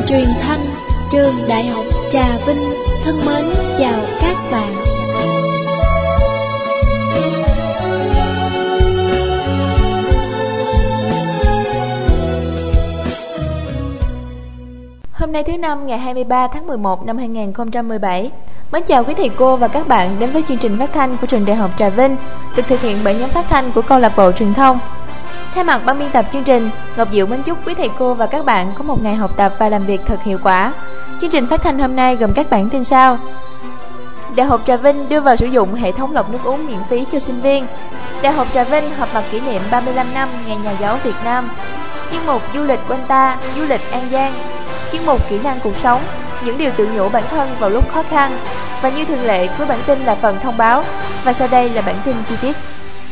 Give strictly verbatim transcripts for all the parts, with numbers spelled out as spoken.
truyền thanh, trường Đại học Trà Vinh thân mến chào các bạn. Hôm nay thứ năm ngày hai mươi ba tháng mười một năm hai nghìn không trăm mười bảy. Mến chào quý thầy cô và các bạn đến với chương trình phát thanh của trường Đại học Trà Vinh, được thực hiện bởi nhóm phát thanh của câu lạc bộ truyền thông. Thay mặt ban biên tập chương trình, Ngọc Diệu mến chúc quý thầy cô và các bạn có một ngày học tập và làm việc thật hiệu quả. Chương trình phát thanh hôm nay gồm các bản tin sau: Đại học Trà Vinh đưa vào sử dụng hệ thống lọc nước uống miễn phí cho sinh viên. Đại học Trà Vinh họp mặt kỷ niệm ba mươi lăm năm Ngày Nhà giáo Việt Nam. Chuyên mục du lịch quanh ta, du lịch An Giang. Chuyên mục kỹ năng cuộc sống, những điều tự nhủ bản thân vào lúc khó khăn. Và như thường lệ, cuối bản tin là phần thông báo. Và sau đây là bản tin chi tiết.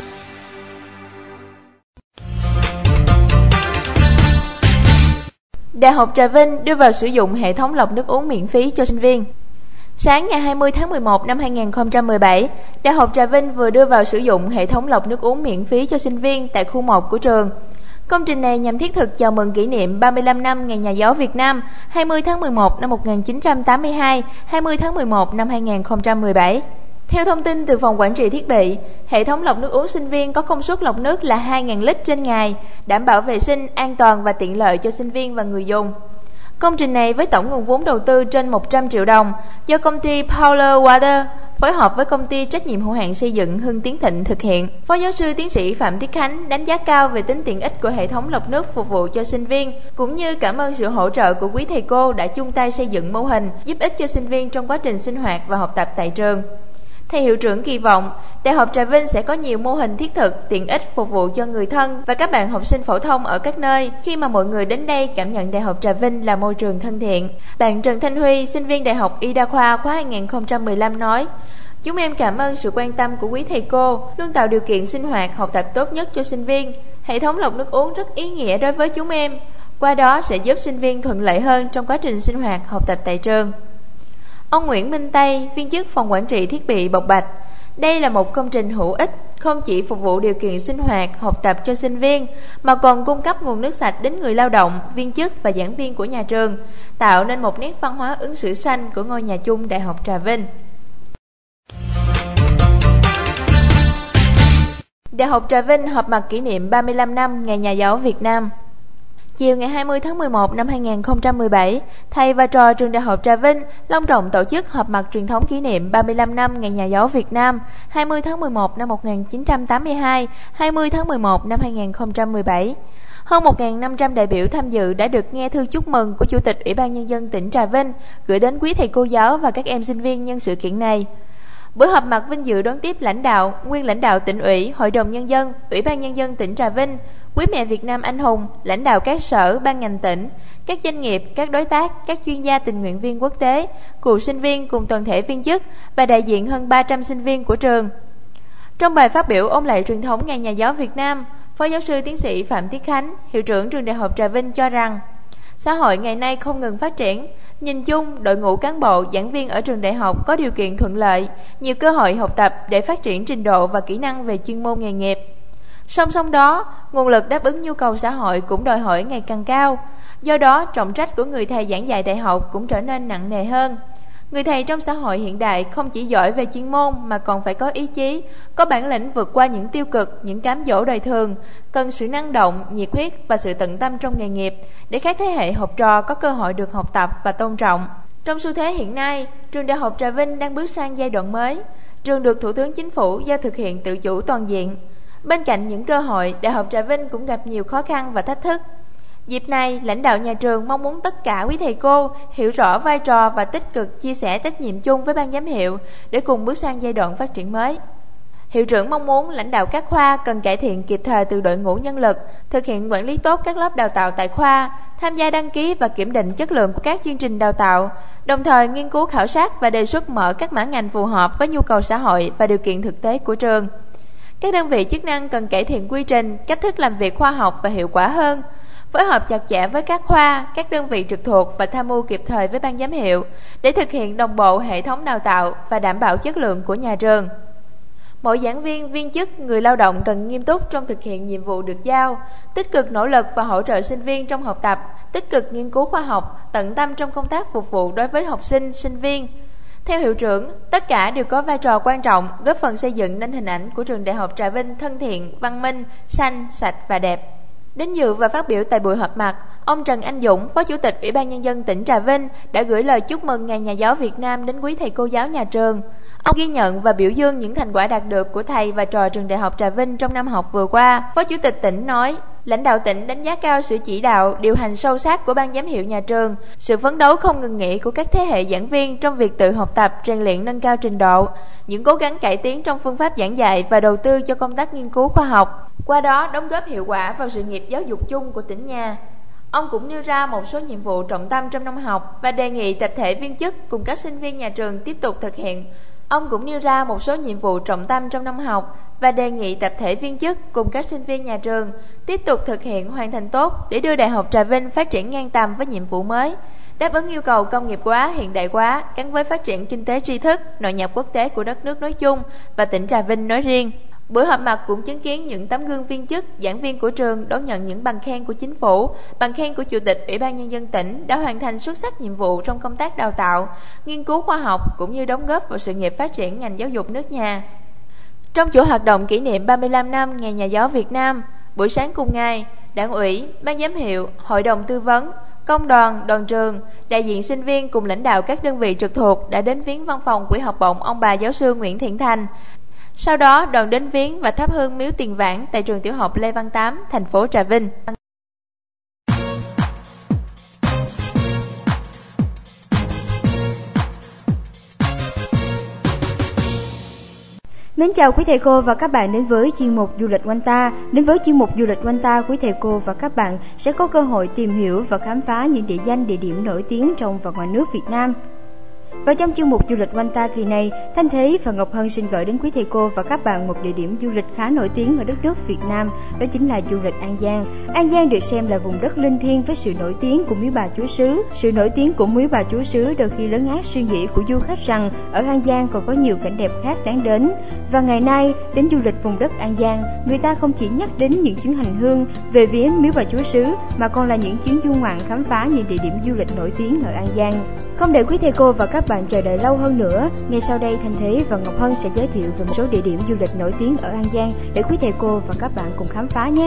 Đại học Trà Vinh đưa vào sử dụng hệ thống lọc nước uống miễn phí cho sinh viên. Sáng ngày hai mươi tháng mười một năm hai nghìn không trăm mười bảy, Đại học Trà Vinh vừa đưa vào sử dụng hệ thống lọc nước uống miễn phí cho sinh viên tại khu một của trường. Công trình này nhằm thiết thực chào mừng kỷ niệm ba mươi lăm năm Ngày Nhà giáo Việt Nam, hai mươi tháng mười một năm một nghìn chín trăm tám mươi hai, hai mươi tháng mười một năm hai nghìn không trăm mười bảy. Theo thông tin từ phòng quản trị thiết bị, hệ thống lọc nước uống sinh viên có công suất lọc nước là hai nghìn lít trên ngày, đảm bảo vệ sinh, an toàn và tiện lợi cho sinh viên và người dùng. Công trình này với tổng nguồn vốn đầu tư trên một trăm triệu đồng do công ty Power Water phối hợp với công ty trách nhiệm hữu hạn xây dựng Hưng Tiến Thịnh thực hiện. Phó giáo sư tiến sĩ Phạm Thiết Khánh đánh giá cao về tính tiện ích của hệ thống lọc nước phục vụ cho sinh viên, cũng như cảm ơn sự hỗ trợ của quý thầy cô đã chung tay xây dựng mô hình giúp ích cho sinh viên trong quá trình sinh hoạt và học tập tại trường. Thầy hiệu trưởng kỳ vọng, Đại học Trà Vinh sẽ có nhiều mô hình thiết thực, tiện ích phục vụ cho người thân và các bạn học sinh phổ thông ở các nơi khi mà mọi người đến đây cảm nhận Đại học Trà Vinh là môi trường thân thiện. Bạn Trần Thanh Huy, sinh viên Đại học Y Đa khoa khóa hai nghìn không trăm mười lăm nói: Chúng em cảm ơn sự quan tâm của quý thầy cô, luôn tạo điều kiện sinh hoạt, học tập tốt nhất cho sinh viên. Hệ thống lọc nước uống rất ý nghĩa đối với chúng em, qua đó sẽ giúp sinh viên thuận lợi hơn trong quá trình sinh hoạt, học tập tại trường. Ông Nguyễn Minh Tây, viên chức phòng quản trị thiết bị bộc bạch, đây là một công trình hữu ích, không chỉ phục vụ điều kiện sinh hoạt, học tập cho sinh viên, mà còn cung cấp nguồn nước sạch đến người lao động, viên chức và giảng viên của nhà trường, tạo nên một nét văn hóa ứng xử xanh của ngôi nhà chung Đại học Trà Vinh. Đại học Trà Vinh họp mặt kỷ niệm ba mươi lăm năm Ngày Nhà giáo Việt Nam. Chiều ngày hai mươi tháng mười một năm hai nghìn không trăm mười bảy, thầy và trò trường Đại học Trà Vinh long trọng tổ chức họp mặt truyền thống kỷ niệm ba mươi lăm năm Ngày Nhà giáo Việt Nam, hai mươi tháng mười một năm một nghìn chín trăm tám mươi hai, hai mươi tháng mười một năm hai nghìn không trăm mười bảy. Hơn một nghìn năm trăm đại biểu tham dự đã được nghe thư chúc mừng của Chủ tịch Ủy ban Nhân dân tỉnh Trà Vinh gửi đến quý thầy cô giáo và các em sinh viên nhân sự kiện này. Buổi họp mặt vinh dự đón tiếp lãnh đạo, nguyên lãnh đạo tỉnh ủy, Hội đồng Nhân dân, Ủy ban Nhân dân tỉnh Trà Vinh, quý mẹ Việt Nam anh hùng, lãnh đạo các sở, ban ngành tỉnh, các doanh nghiệp, các đối tác, các chuyên gia tình nguyện viên quốc tế, cựu sinh viên cùng toàn thể viên chức và đại diện hơn ba trăm sinh viên của trường. Trong bài phát biểu ôn lại truyền thống Ngày Nhà giáo Việt Nam, Phó giáo sư tiến sĩ Phạm Thiết Khánh, hiệu trưởng trường Đại học Trà Vinh cho rằng, xã hội ngày nay không ngừng phát triển. Nhìn chung, đội ngũ cán bộ, giảng viên ở trường đại học có điều kiện thuận lợi, nhiều cơ hội học tập để phát triển trình độ và kỹ năng về chuyên môn nghề nghiệp. Song song đó, nguồn lực đáp ứng nhu cầu xã hội cũng đòi hỏi ngày càng cao. Do đó, trọng trách của người thầy giảng dạy đại học cũng trở nên nặng nề hơn. Người thầy trong xã hội hiện đại không chỉ giỏi về chuyên môn mà còn phải có ý chí, có bản lĩnh vượt qua những tiêu cực, những cám dỗ đời thường, cần sự năng động, nhiệt huyết và sự tận tâm trong nghề nghiệp để các thế hệ học trò có cơ hội được học tập và tôn trọng. Trong xu thế hiện nay, trường Đại học Trà Vinh đang bước sang giai đoạn mới. Trường được Thủ tướng Chính phủ giao thực hiện tự chủ toàn diện. Bên cạnh những cơ hội, Đại học Trà Vinh cũng gặp nhiều khó khăn và thách thức. Dịp này, lãnh đạo nhà trường mong muốn tất cả quý thầy cô hiểu rõ vai trò và tích cực chia sẻ trách nhiệm chung với ban giám hiệu để cùng bước sang giai đoạn phát triển mới. Hiệu trưởng mong muốn lãnh đạo các khoa cần cải thiện kịp thời từ đội ngũ nhân lực, thực hiện quản lý tốt các lớp đào tạo tại khoa, tham gia đăng ký và kiểm định chất lượng của các chương trình đào tạo, đồng thời nghiên cứu khảo sát và đề xuất mở các mã ngành phù hợp với nhu cầu xã hội và điều kiện thực tế của trường. Các đơn vị chức năng cần cải thiện quy trình, cách thức làm việc khoa học và hiệu quả hơn, phối hợp chặt chẽ với các khoa, các đơn vị trực thuộc và tham mưu kịp thời với ban giám hiệu để thực hiện đồng bộ hệ thống đào tạo và đảm bảo chất lượng của nhà trường. Mỗi giảng viên, viên chức, người lao động cần nghiêm túc trong thực hiện nhiệm vụ được giao, tích cực nỗ lực và hỗ trợ sinh viên trong học tập, tích cực nghiên cứu khoa học, tận tâm trong công tác phục vụ đối với học sinh, sinh viên. Theo hiệu trưởng, tất cả đều có vai trò quan trọng, góp phần xây dựng nên hình ảnh của trường Đại học Trà Vinh thân thiện, văn minh, xanh, sạch và đẹp. Đến dự và phát biểu tại buổi họp mặt, ông Trần Anh Dũng, Phó Chủ tịch Ủy ban Nhân dân tỉnh Trà Vinh đã gửi lời chúc mừng Ngày Nhà giáo Việt Nam đến quý thầy cô giáo nhà trường. Ông ghi nhận và biểu dương những thành quả đạt được của thầy và trò trường Đại học Trà Vinh trong năm học vừa qua. Phó Chủ tịch tỉnh nói, lãnh đạo tỉnh đánh giá cao sự chỉ đạo, điều hành sâu sát của ban giám hiệu nhà trường, sự phấn đấu không ngừng nghỉ của các thế hệ giảng viên trong việc tự học tập, rèn luyện nâng cao trình độ, những cố gắng cải tiến trong phương pháp giảng dạy và đầu tư cho công tác nghiên cứu khoa học, qua đó đóng góp hiệu quả vào sự nghiệp giáo dục chung của tỉnh nhà. Ông cũng nêu ra một số nhiệm vụ trọng tâm trong năm học và đề nghị tập thể viên chức cùng các sinh viên nhà trường tiếp tục thực hiện. Ông cũng nêu ra một số nhiệm vụ trọng tâm trong năm học và đề nghị tập thể viên chức cùng các sinh viên nhà trường tiếp tục thực hiện hoàn thành tốt để đưa Đại học Trà Vinh phát triển ngang tầm với nhiệm vụ mới, đáp ứng yêu cầu công nghiệp hóa, hiện đại hóa gắn với phát triển kinh tế tri thức, nội nhập quốc tế của đất nước nói chung và tỉnh Trà Vinh nói riêng. Buổi họp mặt cũng chứng kiến những tấm gương viên chức, giảng viên của trường đón nhận những bằng khen của chính phủ, bằng khen của Chủ tịch Ủy ban Nhân dân tỉnh đã hoàn thành xuất sắc nhiệm vụ trong công tác đào tạo, nghiên cứu khoa học cũng như đóng góp vào sự nghiệp phát triển ngành giáo dục nước nhà. Trong chuỗi hoạt động kỷ niệm ba mươi lăm năm Ngày Nhà giáo Việt Nam, buổi sáng cùng ngày, Đảng ủy, Ban giám hiệu, Hội đồng tư vấn, Công đoàn, đoàn trường, đại diện sinh viên cùng lãnh đạo các đơn vị trực thuộc đã đến viếng văn phòng Quỹ học bổng ông bà giáo sư Nguyễn Thiện Thành. Sau đó, đoàn đến viếng và thắp hương miếu tiền vàng tại trường tiểu học Lê Văn Tám, thành phố Trà Vinh. Mến chào quý thầy cô và các bạn đến với chuyên mục Du lịch quanh ta. Đến với chuyên mục Du lịch quanh ta, quý thầy cô và các bạn sẽ có cơ hội tìm hiểu và khám phá những địa danh, địa điểm nổi tiếng trong và ngoài nước Việt Nam. Và trong chuyên mục Du lịch quanh ta kỳ này, Thanh Thế và Ngọc Hân xin gửi đến quý thầy cô và các bạn một địa điểm du lịch khá nổi tiếng ở đất nước Việt Nam, đó chính là du lịch An Giang. An Giang được xem là vùng đất linh thiêng với sự nổi tiếng của miếu Bà Chúa Xứ. Sự nổi tiếng của miếu Bà Chúa Xứ đôi khi lấn át suy nghĩ của du khách rằng ở An Giang còn có nhiều cảnh đẹp khác đáng đến. Và ngày nay, đến du lịch vùng đất An Giang, người ta không chỉ nhắc đến những chuyến hành hương về viếng miếu Bà Chúa Xứ mà còn là những chuyến du ngoạn khám phá những địa điểm du lịch nổi tiếng ở An Giang. Không để quý thầy cô và các bạn chờ đợi lâu hơn nữa, ngay sau đây Thanh Thế và Ngọc Hân sẽ giới thiệu về một số địa điểm du lịch nổi tiếng ở An Giang để quý thầy cô và các bạn cùng khám phá nhé.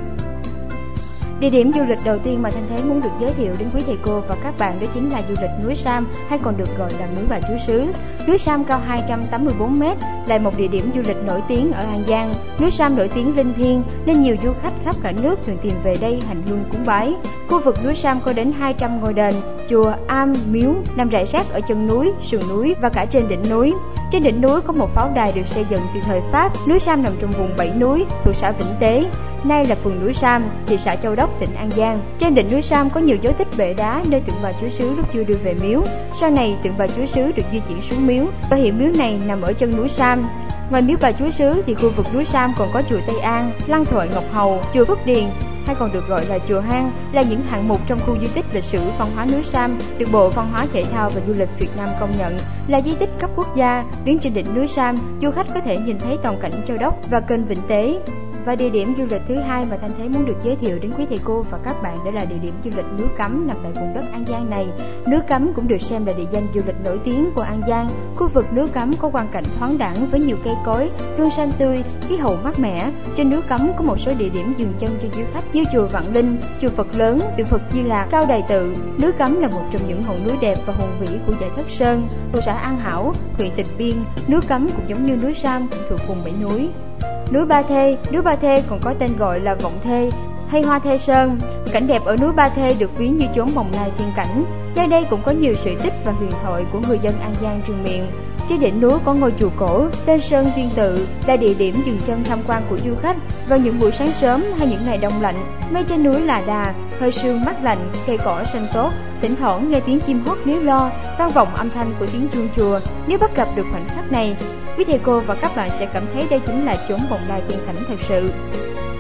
Địa điểm du lịch đầu tiên mà Thanh Thế muốn được giới thiệu đến quý thầy cô và các bạn đó chính là du lịch núi Sam, hay còn được gọi là núi Bà Chúa Xứ. Núi Sam cao hai trăm tám mươi tư mét, là một địa điểm du lịch nổi tiếng ở An Giang. Núi Sam nổi tiếng linh thiêng nên nhiều du khách khắp cả nước thường tìm về đây hành hương cúng bái. Khu vực núi Sam có đến hai trăm ngôi đền, chùa, am, miếu nằm rải rác ở chân núi, sườn núi và cả trên đỉnh núi. Trên đỉnh núi có một pháo đài được xây dựng từ thời Pháp. Núi Sam nằm trong vùng Bảy Núi thuộc xã Vĩnh Tế, nay là phường Núi Sam, thị xã Châu Đốc, tỉnh An Giang. Trên đỉnh núi Sam có nhiều dấu tích bệ đá nơi tượng Bà Chúa Xứ lúc chưa đưa về miếu. Sau này tượng Bà Chúa Xứ được di chuyển xuống miếu và hiện miếu này nằm ở chân núi Sam. Ngoài miếu Bà Chúa Xứ thì khu vực núi Sam còn có chùa Tây An, Lăng Thoại Ngọc Hầu, chùa Phước Điền hay còn được gọi là chùa Hang, là những hạng mục trong khu di tích lịch sử văn hóa núi Sam được Bộ Văn hóa Thể thao và Du lịch Việt Nam công nhận là di tích cấp quốc gia. Đứng trên đỉnh núi Sam, du khách có thể nhìn thấy toàn cảnh Châu Đốc và kênh Vĩnh Tế. Và địa điểm du lịch thứ hai mà Thanh Thế muốn được giới thiệu đến quý thầy cô và các bạn đó là địa điểm du lịch núi Cấm nằm tại vùng đất An Giang này. Núi Cấm cũng được xem là địa danh du lịch nổi tiếng của An Giang. Khu vực núi Cấm có quang cảnh thoáng đãng với nhiều cây cối, luôn xanh tươi, khí hậu mát mẻ. Trên núi Cấm có một số địa điểm dừng chân cho du khách như chùa Vạn Linh, chùa Phật Lớn, tượng Phật Di Lạc, Cao Đài Tự. Núi Cấm là một trong những ngọn núi đẹp và hùng vĩ của dãy Thất Sơn, thuộc xã An Hảo, huyện Tịnh Biên. Núi Cấm cũng giống như núi Sam cũng thuộc vùng Bảy Núi. Núi Ba Thê, núi Ba Thê còn có tên gọi là Vọng Thê hay Hoa Thê Sơn. Cảnh đẹp ở núi Ba Thê được ví như chốn bồng lai tiên cảnh. Nơi đây cũng có nhiều sự tích và huyền thoại của người dân An Giang truyền miệng. Trên đỉnh núi có ngôi chùa cổ tên Sơn Tiên Tự, là địa điểm dừng chân tham quan của du khách vào những buổi sáng sớm hay những ngày đông lạnh. Mây trên núi là đà, hơi sương mát lạnh, cây cỏ xanh tốt. Thỉnh thoảng nghe tiếng chim hót líu lo, vang vọng âm thanh của tiếng chuông chùa. Nếu bắt gặp được khoảnh khắc này, quý thầy cô và các bạn sẽ cảm thấy đây chính là chốn bồng lai tiên cảnh thật sự.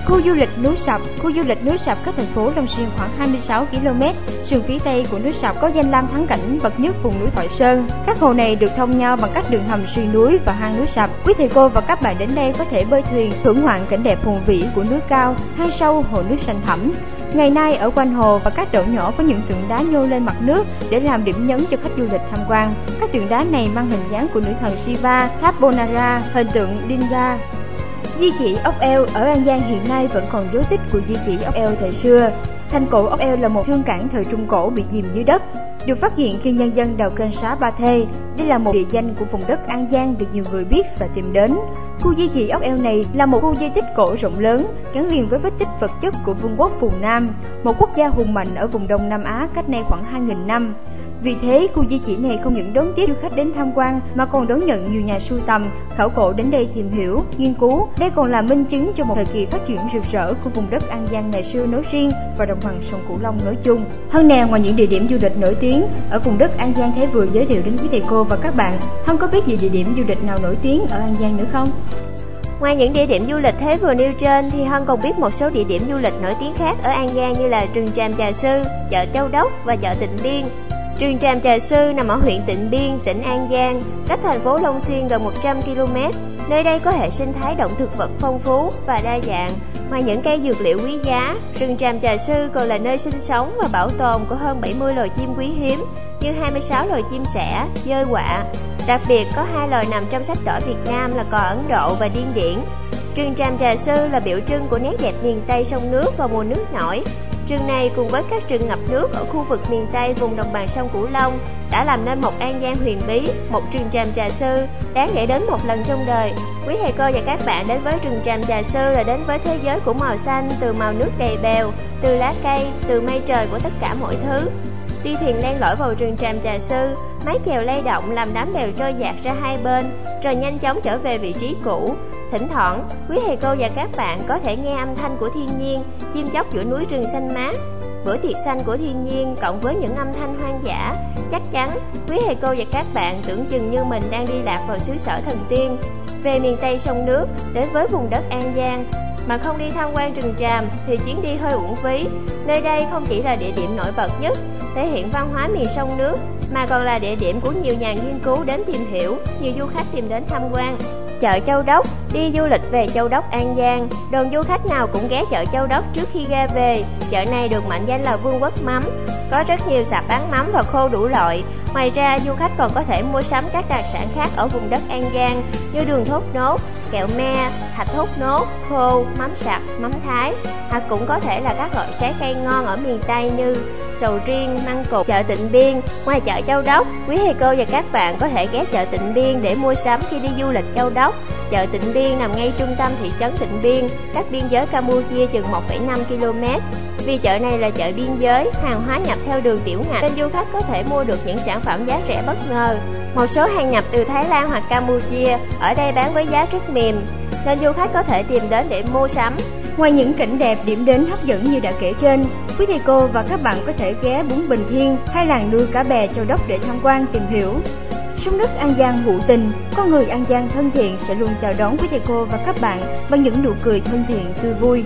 Khu du lịch núi Sập. Khu du lịch núi Sập cách thành phố Long Xuyên khoảng hai mươi sáu ki lô mét. Sườn phía tây của núi Sập có danh lam thắng cảnh bậc nhất vùng núi Thoại Sơn. Các hồ này được thông nhau bằng các đường hầm xuyên núi và hang núi Sập. Quý thầy cô và các bạn đến đây có thể bơi thuyền, thưởng ngoạn cảnh đẹp hùng vĩ của núi cao, hang sâu, hồ nước xanh thẳm. Ngày nay ở quanh hồ và các đậu nhỏ có những tượng đá nhô lên mặt nước để làm điểm nhấn cho khách du lịch tham quan. Các tượng đá này mang hình dáng của nữ thần Shiva, tháp Bonara, hình tượng Linga. Di chỉ ốc eo. Ở An Giang hiện nay vẫn còn dấu tích của di chỉ ốc eo thời xưa. Thành cổ ốc eo là một thương cảng thời Trung Cổ bị chìm dưới đất, được phát hiện khi nhân dân đào kênh Xá Ba Thê. Đây là một địa danh của vùng đất An Giang được nhiều người biết và tìm đến. Khu di chỉ ốc eo này là một khu di tích cổ rộng lớn, gắn liền với vết tích vật chất của Vương quốc Phù Nam, một quốc gia hùng mạnh ở vùng Đông Nam Á cách nay khoảng hai nghìn năm. Vì thế, khu di chỉ này không những đón tiếp du khách đến tham quan mà còn đón nhận nhiều nhà sưu tầm, khảo cổ đến đây tìm hiểu, nghiên cứu. Đây còn là minh chứng cho một thời kỳ phát triển rực rỡ của vùng đất An Giang ngày xưa nói riêng và đồng bằng sông Cửu Long nói chung. Hơn nè, ngoài những địa điểm du lịch nổi tiếng ở vùng đất An Giang Thế vừa giới thiệu đến quý thầy cô và các bạn, Hân có biết về địa điểm du lịch nào nổi tiếng ở An Giang nữa không? Ngoài những địa điểm du lịch Thế vừa nêu trên thì Hân còn biết một số địa điểm du lịch nổi tiếng khác ở An Giang như là Rừng Tràm Trà Sư, chợ Châu Đốc và chợ Tịnh Biên. Rừng Tràm Trà Sư nằm ở huyện Tịnh Biên, tỉnh An Giang, cách thành phố Long Xuyên gần một trăm ki lô mét. Nơi đây có hệ sinh thái động thực vật phong phú và đa dạng. Ngoài những cây dược liệu quý giá, rừng Tràm Trà Sư còn là nơi sinh sống và bảo tồn của hơn bảy mươi loài chim quý hiếm như hai mươi sáu loài chim sẻ, dơi quạ. Đặc biệt có hai loài nằm trong sách đỏ Việt Nam là cò Ấn Độ và điên điển. Rừng Tràm Trà Sư là biểu trưng của nét đẹp miền Tây sông nước vào mùa nước nổi. Rừng này cùng với các rừng ngập nước ở khu vực miền Tây vùng đồng bằng sông Cửu Long đã làm nên một An Giang huyền bí, một rừng Tràm Trà Sư đáng để đến một lần trong đời. Quý thầy cô và các bạn đến với rừng Tràm Trà Sư là đến với thế giới của màu xanh, từ màu nước đầy bèo, từ lá cây, từ mây trời của tất cả mọi thứ. Đi thuyền len lỏi vào rừng Tràm Trà Sư, mái chèo lay động làm đám bèo trôi dạt ra hai bên, rồi nhanh chóng trở về vị trí cũ. Thỉnh thoảng, quý thầy cô và các bạn có thể nghe âm thanh của thiên nhiên, chim chóc giữa núi rừng xanh mát. Bữa tiệc xanh của thiên nhiên cộng với những âm thanh hoang dã, chắc chắn quý thầy cô và các bạn tưởng chừng như mình đang đi lạc vào xứ sở thần tiên. Về miền Tây sông nước, đến với vùng đất An Giang, mà không đi tham quan rừng tràm thì chuyến đi hơi uổng phí. Nơi đây không chỉ là địa điểm nổi bật nhất, thể hiện văn hóa miền sông nước, mà còn là địa điểm của nhiều nhà nghiên cứu đến tìm hiểu, nhiều du khách tìm đến tham quan. Chợ Châu Đốc. Đi du lịch về Châu Đốc An Giang, đoàn du khách nào cũng ghé chợ Châu Đốc trước khi ra về. Chợ này được mệnh danh là vương quốc mắm, có rất nhiều sạp bán mắm và khô đủ loại. Ngoài ra, du khách còn có thể mua sắm các đặc sản khác ở vùng đất An Giang như đường thốt nốt, kẹo me, thạch thốt nốt, khô, mắm sặc, mắm thái, hoặc cũng có thể là các loại trái cây ngon ở miền Tây như sầu riêng, măng cụt. Chợ Tịnh Biên. Ngoài chợ Châu Đốc, quý thầy cô và các bạn có thể ghé chợ Tịnh Biên để mua sắm khi đi du lịch Châu Đốc. Chợ Tịnh Biên nằm ngay trung tâm thị trấn Tịnh Biên, cách biên giới Campuchia chừng một phẩy năm ki lô mét. Vì chợ này là chợ biên giới, hàng hóa nhập theo đường tiểu ngạch nên du khách có thể mua được những sản phẩm giá rẻ bất ngờ. Một số hàng nhập từ Thái Lan hoặc Campuchia ở đây bán với giá rất mềm, nên du khách có thể tìm đến để mua sắm. Ngoài những cảnh đẹp, điểm đến hấp dẫn như đã kể trên, quý thầy cô và các bạn có thể ghé Bún Bình Thiên hay làng nuôi cá bè Châu Đốc để tham quan tìm hiểu. Sông nước An Giang hữu tình, con người An Giang thân thiện sẽ luôn chào đón quý thầy cô và các bạn bằng những nụ cười thân thiện tươi vui.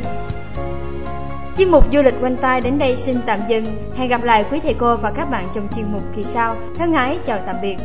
Chuyên mục du lịch quanh tai đến đây xin tạm dừng. Hẹn gặp lại quý thầy cô và các bạn trong chuyên mục kỳ sau. Thân ái chào tạm biệt.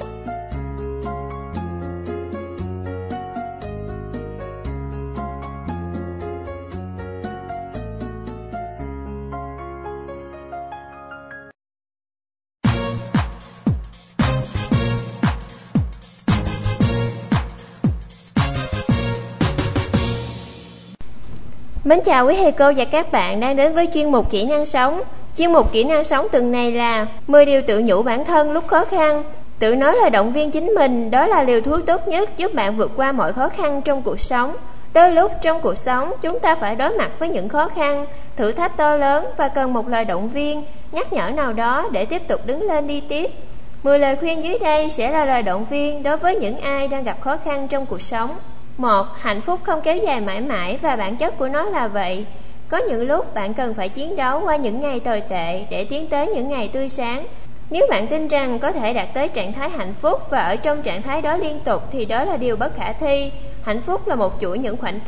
Mến chào quý thầy cô và các bạn đang đến với chuyên mục kỹ năng sống. Chuyên mục kỹ năng sống tuần này là mười điều tự nhủ bản thân lúc khó khăn. Tự nói là động viên chính mình, đó là liều thuốc tốt nhất giúp bạn vượt qua mọi khó khăn trong cuộc sống. Đôi lúc trong cuộc sống chúng ta phải đối mặt với những khó khăn, thử thách to lớn và cần một lời động viên, nhắc nhở nào đó để tiếp tục đứng lên đi tiếp. mười lời khuyên dưới đây sẽ là lời động viên đối với những ai đang gặp khó khăn trong cuộc sống. Một. Hạnh phúc không kéo dài mãi mãi và bản chất của nó là vậy. Có những lúc bạn cần phải chiến đấu qua những ngày tồi tệ để tiến tới những ngày tươi sáng. Nếu bạn tin rằng có thể đạt tới trạng thái hạnh phúc và ở trong trạng thái đó liên tục thì đó là điều bất khả thi. Hạnh phúc là một chuỗi những khoảnh khắc,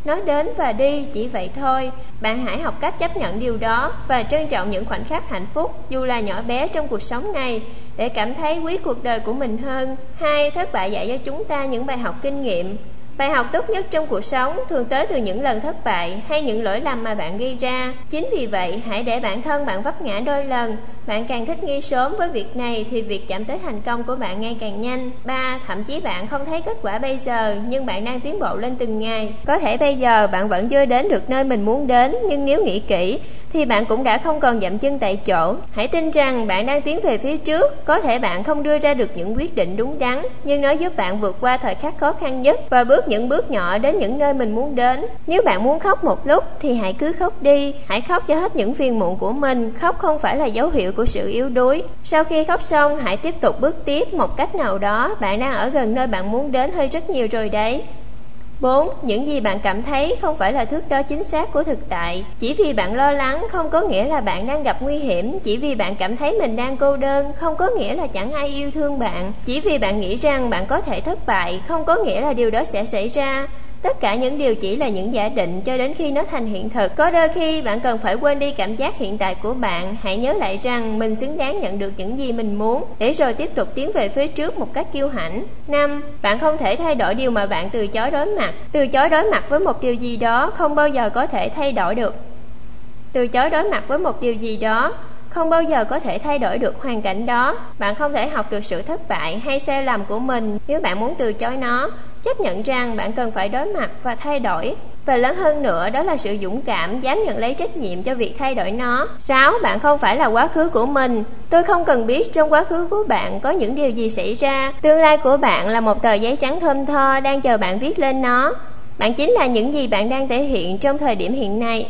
Nó đến và đi, chỉ vậy thôi. Bạn hãy học cách chấp nhận điều đó và trân trọng những khoảnh khắc hạnh phúc, dù là nhỏ bé trong cuộc sống này, để cảm thấy quý cuộc đời của mình hơn. Hai, thất bại dạy cho chúng ta những bài học kinh nghiệm. Bài học tốt nhất trong cuộc sống thường tới từ những lần thất bại hay những lỗi lầm mà bạn gây ra. Chính vì vậy, hãy để bản thân bạn vấp ngã đôi lần. Bạn càng thích nghi sớm với việc này thì việc chạm tới thành công của bạn ngày càng nhanh. Ba, thậm chí bạn không thấy kết quả bây giờ, nhưng bạn đang tiến bộ lên từng ngày. Có thể bây giờ bạn vẫn chưa đến được nơi mình muốn đến, nhưng nếu nghĩ kỹ thì bạn cũng đã không còn dậm chân tại chỗ. Hãy tin rằng bạn đang tiến về phía trước. Có thể bạn không đưa ra được những quyết định đúng đắn, nhưng nó giúp bạn vượt qua thời khắc khó khăn nhất và bước những bước nhỏ đến những nơi mình muốn đến. Nếu bạn muốn khóc một lúc thì hãy cứ khóc đi. Hãy khóc cho hết những phiền muộn của mình. Khóc không phải là dấu hiệu của sự yếu đuối. Sau khi khóc xong, hãy tiếp tục bước tiếp một cách nào đó. Bạn đang ở gần nơi bạn muốn đến hơi rất nhiều rồi đấy. Bốn. Những gì bạn cảm thấy không phải là thước đo chính xác của thực tại. Chỉ vì bạn lo lắng không có nghĩa là bạn đang gặp nguy hiểm. Chỉ vì bạn cảm thấy mình đang cô đơn không có nghĩa là chẳng ai yêu thương bạn. Chỉ vì bạn nghĩ rằng bạn có thể thất bại không có nghĩa là điều đó sẽ xảy ra. Tất cả những điều chỉ là những giả định cho đến khi nó thành hiện thực. Có đôi khi bạn cần phải quên đi cảm giác hiện tại của bạn. Hãy nhớ lại rằng mình xứng đáng nhận được những gì mình muốn, để rồi tiếp tục tiến về phía trước một cách kiêu hãnh. Năm. Bạn không thể thay đổi điều mà bạn từ chối đối mặt. Từ chối đối mặt với một điều gì đó không bao giờ có thể thay đổi được. Từ chối đối mặt với một điều gì đó không bao giờ có thể thay đổi được hoàn cảnh đó. Bạn không thể học được sự thất bại hay sai lầm của mình nếu bạn muốn từ chối nó. Chấp nhận rằng bạn cần phải đối mặt và thay đổi. Và lớn hơn nữa, đó là sự dũng cảm, dám nhận lấy trách nhiệm cho việc thay đổi nó. Sáu. Bạn không phải là quá khứ của mình. Tôi không cần biết trong quá khứ của bạn có những điều gì xảy ra. Tương lai của bạn là một tờ giấy trắng thơm tho đang chờ bạn viết lên nó. Bạn chính là những gì bạn đang thể hiện trong thời điểm hiện nay.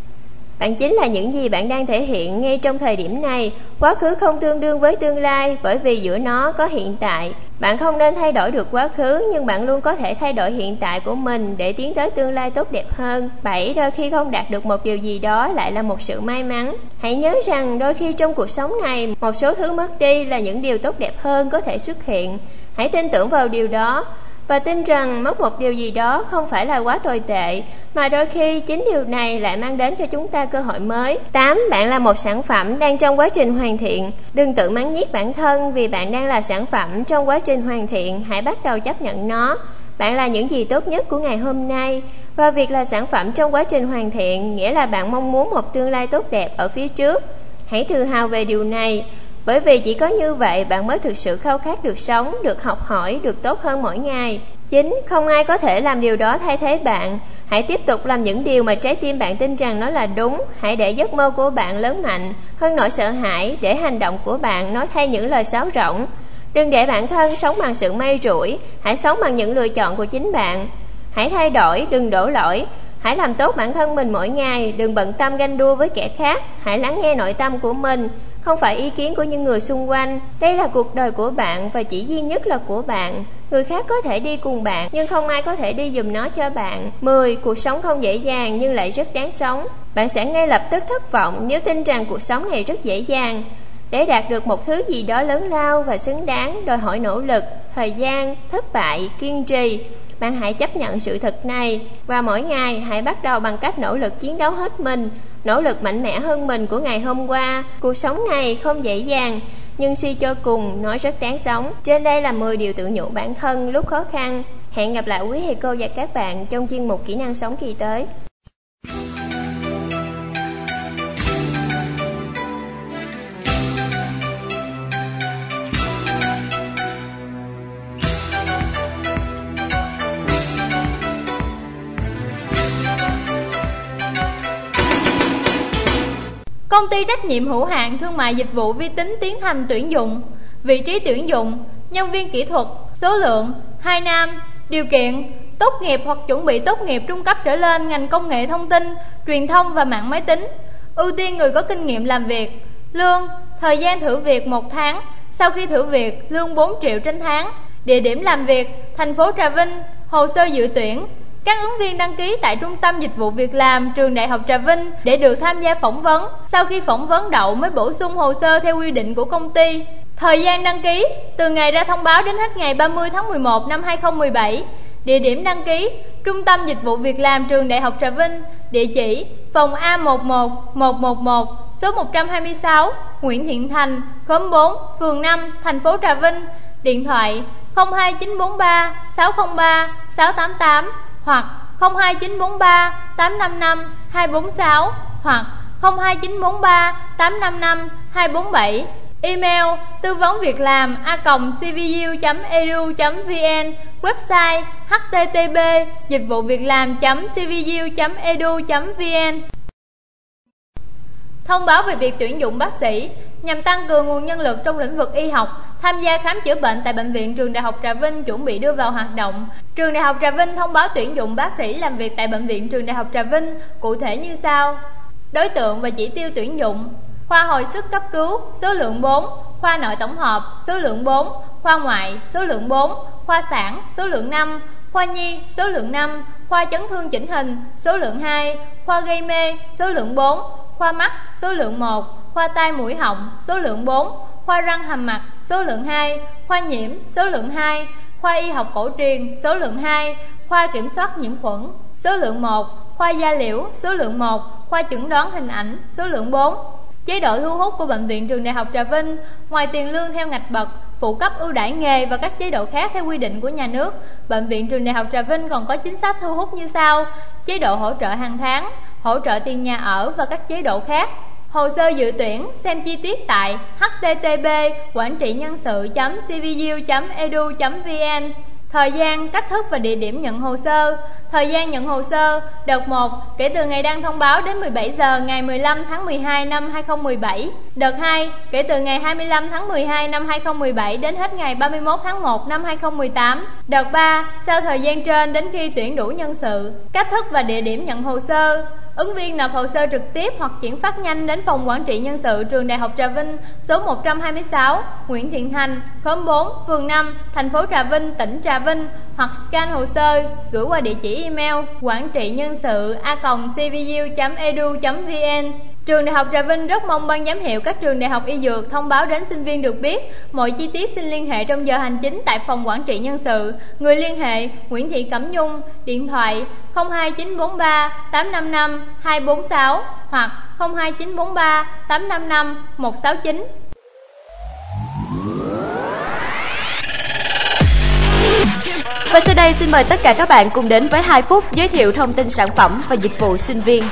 Bạn chính là những gì bạn đang thể hiện ngay trong thời điểm này. Quá khứ không tương đương với tương lai, bởi vì giữa nó có hiện tại. Bạn không nên thay đổi được quá khứ, nhưng bạn luôn có thể thay đổi hiện tại của mình để tiến tới tương lai tốt đẹp hơn. Bảy. Đôi khi không đạt được một điều gì đó lại là một sự may mắn. Hãy nhớ rằng đôi khi trong cuộc sống này, một số thứ mất đi là những điều tốt đẹp hơn có thể xuất hiện. Hãy tin tưởng vào điều đó và tin rằng mất một điều gì đó không phải là quá tồi tệ, mà đôi khi chính điều này lại mang đến cho chúng ta cơ hội mới. Tám. Bạn là một sản phẩm đang trong quá trình hoàn thiện. Đừng tự mắng nhiếc bản thân vì bạn đang là sản phẩm trong quá trình hoàn thiện. Hãy bắt đầu chấp nhận nó. Bạn là những gì tốt nhất của ngày hôm nay, và việc là sản phẩm trong quá trình hoàn thiện nghĩa là bạn mong muốn một tương lai tốt đẹp ở phía trước. Hãy tự hào về điều này, bởi vì chỉ có như vậy bạn mới thực sự khao khát được sống, được học hỏi, được tốt hơn mỗi ngày. Chín. Không ai có thể làm điều đó thay thế bạn. Hãy tiếp tục làm những điều mà trái tim bạn tin rằng nó là đúng. Hãy để giấc mơ của bạn lớn mạnh hơn nỗi sợ hãi, để hành động của bạn nói thay những lời sáo rỗng. Đừng để bản thân sống bằng sự may rủi. Hãy sống bằng những lựa chọn của chính bạn. Hãy thay đổi, đừng đổ lỗi. Hãy làm tốt bản thân mình mỗi ngày. Đừng bận tâm ganh đua với kẻ khác. Hãy lắng nghe nội tâm của mình, không phải ý kiến của những người xung quanh. Đây là cuộc đời của bạn và chỉ duy nhất là của bạn. Người khác có thể đi cùng bạn, nhưng không ai có thể đi giùm nó cho bạn. Mười. Cuộc sống không dễ dàng nhưng lại rất đáng sống. Bạn sẽ ngay lập tức thất vọng nếu tin rằng cuộc sống này rất dễ dàng. Để đạt được một thứ gì đó lớn lao và xứng đáng đòi hỏi nỗ lực, thời gian, thất bại, kiên trì. Bạn hãy chấp nhận sự thật này, và mỗi ngày hãy bắt đầu bằng cách nỗ lực chiến đấu hết mình, nỗ lực mạnh mẽ hơn mình của ngày hôm qua. Cuộc sống này không dễ dàng, nhưng suy cho cùng nó rất đáng sống. Trên đây là mười điều tự nhủ bản thân lúc khó khăn. Hẹn gặp lại quý thầy cô và các bạn trong chuyên mục Kỹ năng sống kỳ tới. Công ty trách nhiệm hữu hạn thương mại dịch vụ vi tính Tiến Thành tuyển dụng. Vị trí tuyển dụng: nhân viên kỹ thuật. Số lượng: hai nam. Điều kiện: tốt nghiệp hoặc chuẩn bị tốt nghiệp trung cấp trở lên ngành công nghệ thông tin, truyền thông và mạng máy tính. Ưu tiên người có kinh nghiệm làm việc. Lương: thời gian thử việc một tháng. Sau khi thử việc, lương bốn triệu trên tháng. Địa điểm làm việc: thành phố Trà Vinh. Hồ sơ dự tuyển: các ứng viên đăng ký tại Trung tâm Dịch vụ Việc làm Trường Đại học Trà Vinh để được tham gia phỏng vấn. Sau khi phỏng vấn đậu mới bổ sung hồ sơ theo quy định của công ty. Thời gian đăng ký: từ ngày ra thông báo đến hết ngày ba mươi tháng mười một năm hai nghìn không trăm mười bảy. Địa điểm đăng ký: Trung tâm Dịch vụ Việc làm Trường Đại học Trà Vinh. Địa chỉ: phòng A một một một một một, số một trăm hai mươi sáu Nguyễn Thiện Thành, khóm bốn, phường năm, thành phố Trà Vinh. Điện thoại: không hai chín bốn ba sáu không ba sáu tám tám hoặc không hai chín bốn ba tám năm năm hai bốn sáu hoặc không hai chín bốn ba tám năm năm hai bốn bảy. Email: tư vấn việc làm a còng c v u chấm e d u chấm v n. Website: h t t p dịch vụ việc làm chấm c v u chấm e d u chấm v n. Thông báo về việc tuyển dụng bác sĩ. Nhằm tăng cường nguồn nhân lực trong lĩnh vực y học tham gia khám chữa bệnh tại Bệnh viện Trường Đại học Trà Vinh chuẩn bị đưa vào hoạt động, Trường Đại học Trà Vinh thông báo tuyển dụng bác sĩ làm việc tại Bệnh viện Trường Đại học Trà Vinh cụ thể như sau: đối tượng và chỉ tiêu tuyển dụng: khoa hồi sức cấp cứu số lượng bốn, khoa nội tổng hợp số lượng bốn, khoa ngoại số lượng bốn, khoa sản số lượng năm, khoa nhi số lượng năm, khoa chấn thương chỉnh hình số lượng hai, khoa gây mê số lượng bốn, khoa mắt số lượng một, khoa tai mũi họng số lượng bốn, khoa răng hàm mặt số lượng hai, khoa nhiễm số lượng hai, khoa y học cổ truyền số lượng hai, khoa kiểm soát nhiễm khuẩn số lượng một, khoa da liễu số lượng một, khoa chẩn đoán hình ảnh số lượng bốn. Chế độ thu hút của Bệnh viện Trường Đại học Trà Vinh: ngoài tiền lương theo ngạch bậc, phụ cấp ưu đãi nghề và các chế độ khác theo quy định của nhà nước, Bệnh viện Trường Đại học Trà Vinh còn có chính sách thu hút như sau: chế độ hỗ trợ hàng tháng, hỗ trợ tiền nhà ở và các chế độ khác. Hồ sơ dự tuyển xem chi tiết tại h t t p quản trị nhân sự chấm c v u chấm e d u chấm v n. Thời gian, cách thức và địa điểm nhận hồ sơ. Thời gian nhận hồ sơ: đợt một kể từ ngày đăng thông báo đến mười bảy giờ ngày mười lăm tháng mười hai năm hai nghìn không trăm mười bảy. Đợt hai kể từ ngày hai mươi lăm tháng mười hai năm hai nghìn không trăm mười bảy đến hết ngày ba mươi mốt tháng một năm hai nghìn không trăm mười tám. Đợt ba sau thời gian trên đến khi tuyển đủ nhân sự. Cách thức và địa điểm nhận hồ sơ: ứng viên nộp hồ sơ trực tiếp hoặc chuyển phát nhanh đến phòng quản trị nhân sự Trường Đại học Trà Vinh, số một trăm hai mươi sáu Nguyễn Thiện Thành, khóm bốn, phường năm, thành phố Trà Vinh, tỉnh Trà Vinh, hoặc scan hồ sơ gửi qua địa chỉ email quản trị nhân sự a còng c v u chấm e d u chấm v n. Trường Đại học Trà Vinh rất mong ban giám hiệu các trường đại học y dược thông báo đến sinh viên được biết. Mọi chi tiết xin liên hệ trong giờ hành chính tại phòng quản trị nhân sự. Người liên hệ: Nguyễn Thị Cẩm Nhung, điện thoại không hai chín bốn ba tám năm năm hai bốn sáu hoặc không hai chín bốn ba tám năm năm một sáu chín. Và sau đây xin mời tất cả các bạn cùng đến với hai phút giới thiệu thông tin sản phẩm và dịch vụ sinh viên.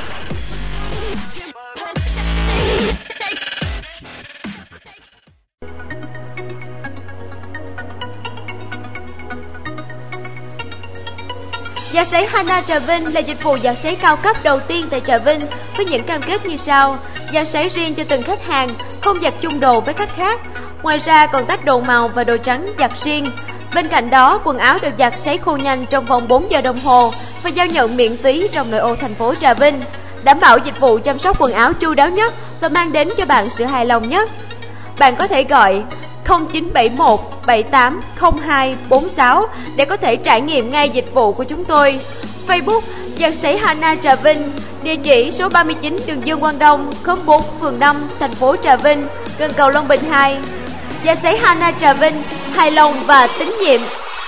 Giặt sấy Hana Trà Vinh là dịch vụ giặt sấy cao cấp đầu tiên tại Trà Vinh với những cam kết như sau: giặt sấy riêng cho từng khách hàng, không giặt chung đồ với khách khác. Ngoài ra còn tách đồ màu và đồ trắng giặt riêng. Bên cạnh đó, quần áo được giặt sấy khô nhanh trong vòng bốn giờ đồng hồ và giao nhận miễn phí trong nội ô thành phố Trà Vinh, đảm bảo dịch vụ chăm sóc quần áo chu đáo nhất và mang đến cho bạn sự hài lòng nhất. Bạn có thể gọi không chín bảy một bảy tám không hai bốn sáu để có thể trải nghiệm ngay dịch vụ của chúng tôi. Facebook: giặt sấy Hana Trà Vinh. Địa chỉ: số ba mươi chín đường Dương Quang Đông, khóm bốn, phường năm, thành phố Trà Vinh, gần cầu Long Bình hai. Giặt sấy Hana Trà Vinh, hài lòng và tín nhiệm.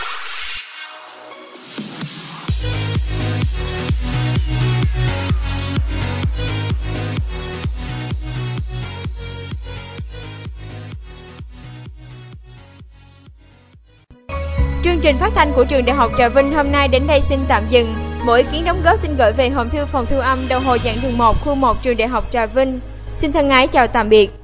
Chương trình phát thanh của Trường Đại học Trà Vinh hôm nay đến đây xin tạm dừng. Mỗi ý kiến đóng góp xin gửi về hòm thư phòng thu âm đầu hồi giảng đường một, khu một Trường Đại học Trà Vinh. Xin thân ái chào tạm biệt.